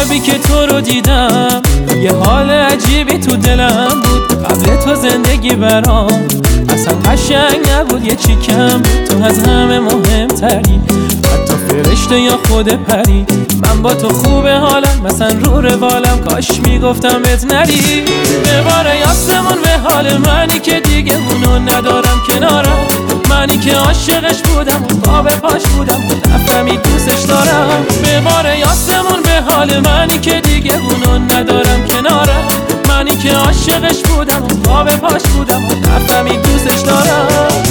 شبی که تو رو دیدم یه حال عجیبی تو دلم بود. قبل تو زندگی برام اصلا قشنگ نبود، یه چی کم تو از همه مهمتری، حتی فرشته یا خود پری. من با تو خوبه حالم، مثلا رو روالم، کاش میگفتم بهت نری. بباره یاسمون به حال منی که دیگه اونو ندارم کنارم، منی که عاشقش بودم و پا به پاش بودم و نفهمید دوستش دارم. بباره یاسمون به حال منی که دیگه اونو ندارم کنارم، منی که عاشقش بودم و پا به پاش بودم و نفهمید دوستش دارم.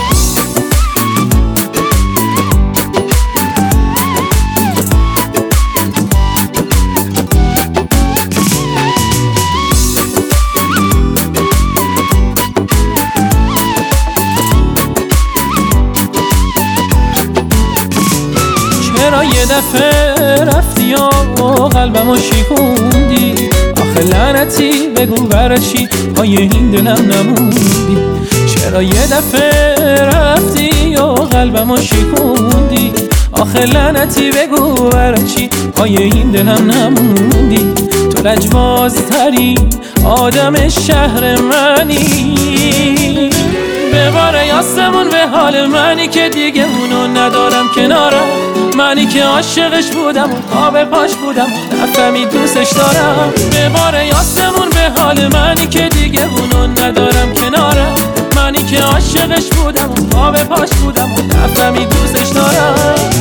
چرا یه دفعه رفتی و قلبمو شکوندی؟ آخه لعنتی بگو برای چی پای این دلم نموندی؟ چرا یه دفعه رفتی و قلبمو شکوندی؟ آخه لعنتی بگو برای چی پای این دلم نموندی؟ تو لجبازترین آدم شهر منی. بباره یاسمون به حال منی که دیگه اونو ندارم کنارم، منی که عاشقش بودم و پا به پاش بودم و نفهمید دوستش دارم. بباره یاسمون به حال منی که دیگه اونو ندارم کنارم، منی که عاشقش بودم و پا به پاش بودم و نفهمید دوستش دارم.